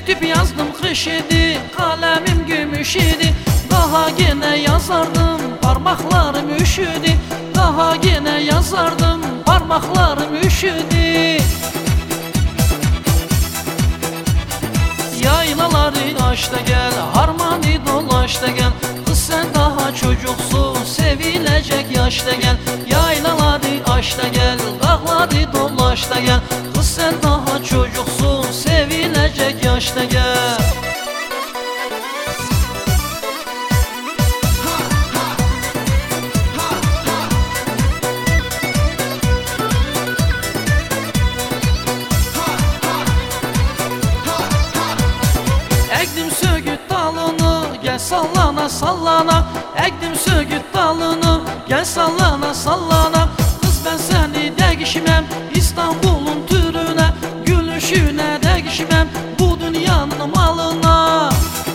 Mektup yazdım kış idi, kalemim gümüş idi. Daha gene yazardım, parmaklarım üşüdü. Daha gene yazardım, parmaklarım üşüdü. Yaylaları aş da gel, harmanı dolaş da gel. Kız sen daha çocuksun, sevilecek yaşta gel. Yaylaları aş da gel, dağları dolaş da gel. Kız sen daha çocuksun, sevilecek yaşta gel. Ektim söğüt dalını, gel sallana sallana. Ektim söğüt dalını, gel sallana sallana. Kız ben seni değişmem, İstanbul'un türüne, gülüşüne değişmem, bu dünyanın malına.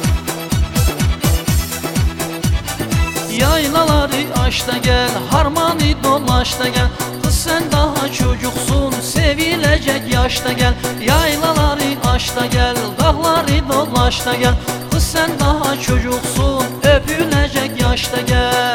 Yaylaları aş da gel, harmanı dolaş da gel. Kız sen daha çocuksun, sevilecek yaşta gel. Yaylaları aş da gel, dağları dolaş da gel. Kız sen daha çocuksun, öpülecek yaşta gel.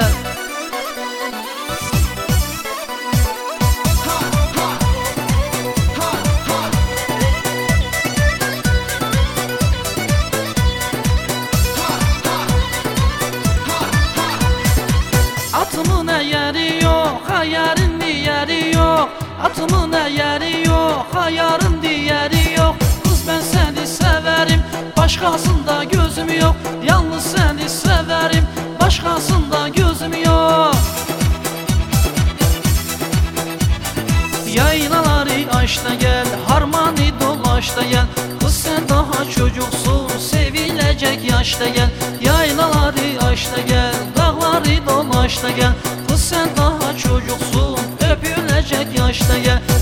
Atımın yeri yok, hayarın diyeri yok. Atımın yeri yok, hayarın diyeri yok. Kız ben seni severim, başkasında gözüm yok. Yalnız seni severim, başkasında gözüm yok. Yaylaları aş da gel, harmanı dolaş da gel. Kız sen daha çocuksun, sevilecek yaşta gel. Yaylaları aş da gel, dağları dolaş da gel. Kız sen daha çocuksun, öpülecek yaşta gel.